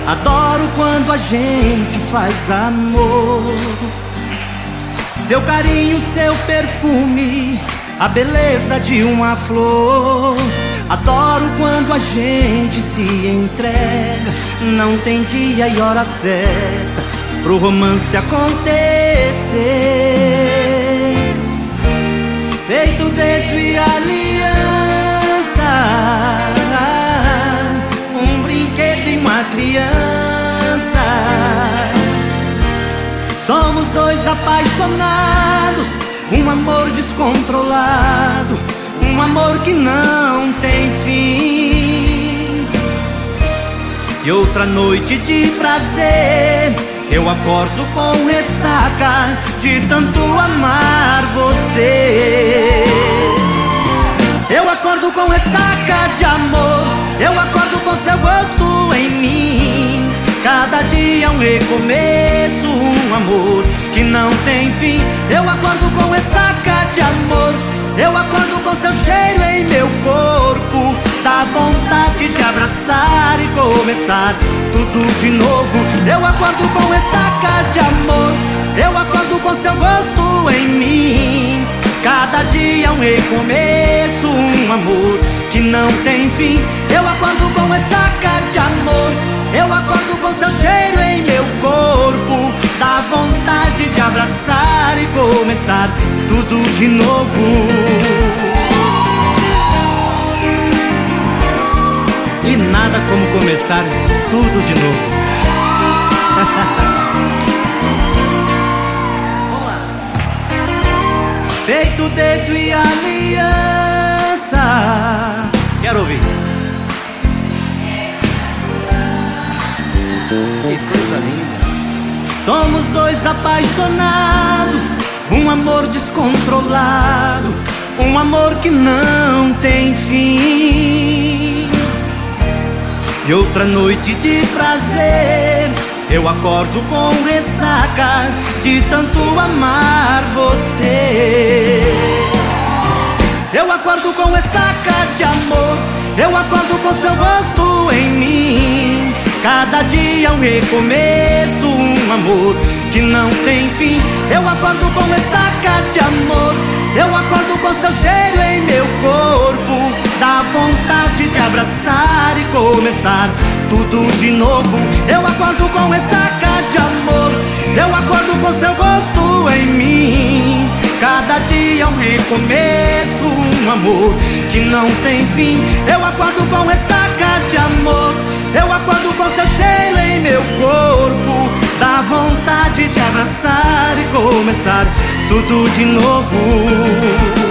Adoro quando a gente faz amor. Seu carinho, seu perfume, a beleza de uma flor. Adoro quando a gente se entrega, não tem dia e hora certa pro romance acontecer. Feito dedo e aliança, um brinquedo e uma criança. Somos dois apaixonados, um amor descontrolado, um amor que não tem fim. E outra noite de prazer, eu acordo com ressaca de tanto amar você. Eu acordo com ressaca de amor, eu acordo com seu gosto em mim. Cada dia um recomeço, um amor que não tem fim. Eu acordo com ressaca de amor, eu acordo com seu cheiro em meu corpo. Dá vontade de abraçar e começar tudo de novo. Eu acordo com ressaca de amor, eu acordo com seu gosto em mim. Cada dia um recomeço, um amor que não tem fim. Eu acordo com ressaca de amor, eu acordo com seu cheiro em meu corpo. Dá vontade de abraçar e começar tudo de novo. E nada como começar tudo de novo. Vamos lá. Feito dedo e aliança. Quero ouvir. Que coisa linda. Somos dois apaixonados, um amor descontrolado, um amor que não tem fim. E outra noite de prazer, eu acordo com ressaca de tanto amar você. Eu acordo com ressaca de amor, eu acordo com seu gosto em mim. Cada dia um recomeço, um amor que não tem fim. Eu acordo com ressaca de amor, eu acordo com seu cheiro em meu corpo. Dá vontade de abraçar e começar tudo de novo. Eu acordo com ressaca de amor, eu acordo com seu gosto em mim. Cada dia um recomeço, um amor que não tem fim. Eu acordo com ressaca de amor, eu acordo com seu cheiro em meu corpo. Dá vontade de abraçar e começar tudo de novo.